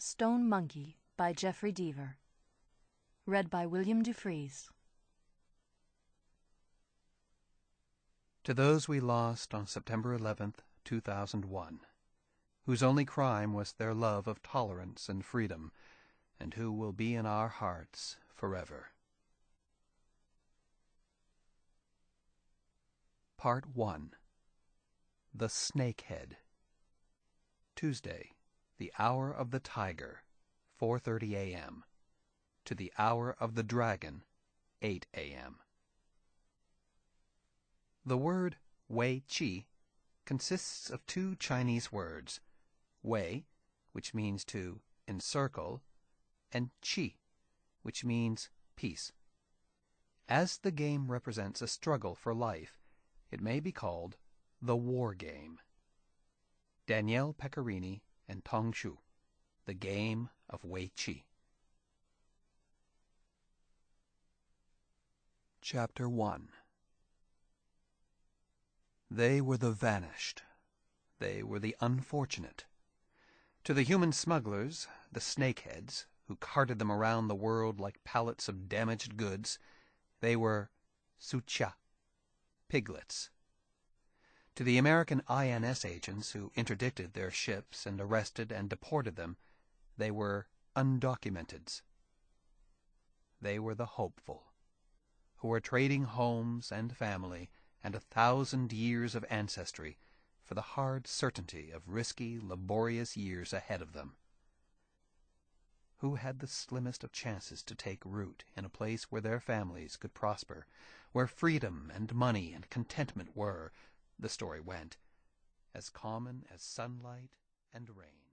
Stone Monkey by Jeffrey Deaver. Read by William Dufries. To those we lost on September 11th, 2001, whose only crime was their love of tolerance and freedom, and who will be in our hearts forever. Part 1. The Snakehead. Tuesday, the hour of the tiger, 4:30 a.m., to the hour of the dragon, 8 a.m. The word Wei Qi consists of two Chinese words, Wei, which means to encircle, and Qi, which means peace. As the game represents a struggle for life, it may be called the war game. Danielle Pecorini and Tong Xu, The Game of Wei Qi. Chapter 1. They were the vanished. They were the unfortunate. To the human smugglers, the snakeheads, who carted them around the world like pallets of damaged goods, they were Sucha, piglets. To the American INS agents who interdicted their ships and arrested and deported them, they were undocumenteds. They were the hopeful, who were trading homes and family and 1,000 years of ancestry for the hard certainty of risky, laborious years ahead of them. Who had the slimmest of chances to take root in a place where their families could prosper, where freedom and money and contentment were, the story went, as common as sunlight and rain.